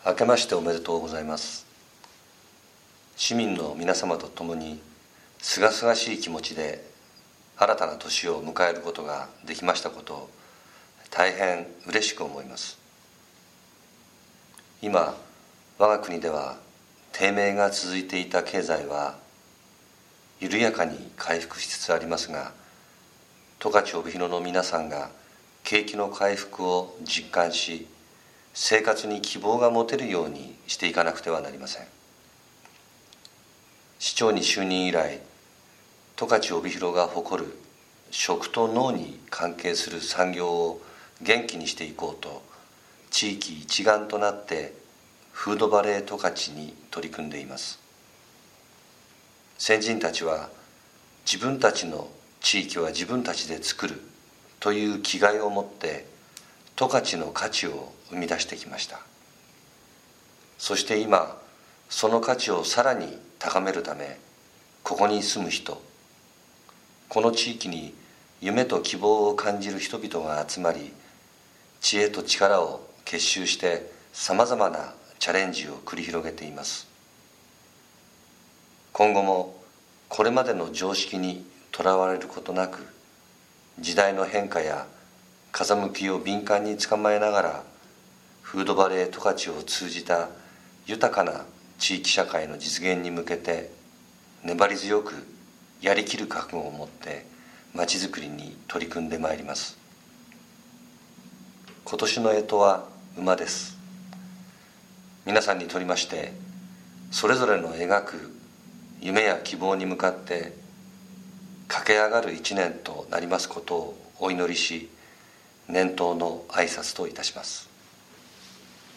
明けましておめでとうございます。市民の皆様と共にすがすがしい気持ちで新たな年を迎えることができましたことを大変嬉しく思います。今我が国では低迷が続いていた経済は緩やかに回復しつつありますが、十勝帯広の皆さんが景気の回復を実感し、生活に希望が持てるようにしていかなくてはなりません。市長に就任以来、十勝帯広が誇る食と農に関係する産業を元気にしていこうと、地域一丸となってフードバレー十勝に取り組んでいます。先人たちは自分たちの地域は自分たちで作るという気概を持って十勝の価値を生み出してきました。そして今その価値をさらに高めるため、ここに住む人、この地域に夢と希望を感じる人々が集まり、知恵と力を結集してさまざまなチャレンジを繰り広げています。今後もこれまでの常識にとらわれることなく、時代の変化や風向きを敏感につかまえながら、フードバレー十勝を通じた豊かな地域社会の実現に向けて粘り強くやりきる覚悟を持ってまちづくりに取り組んでまいります。今年の干支は馬です。皆さんにとりまして、それぞれの描く夢や希望に向かって駆け上がる一年となりますことをお祈りし、年頭の挨拶といたします。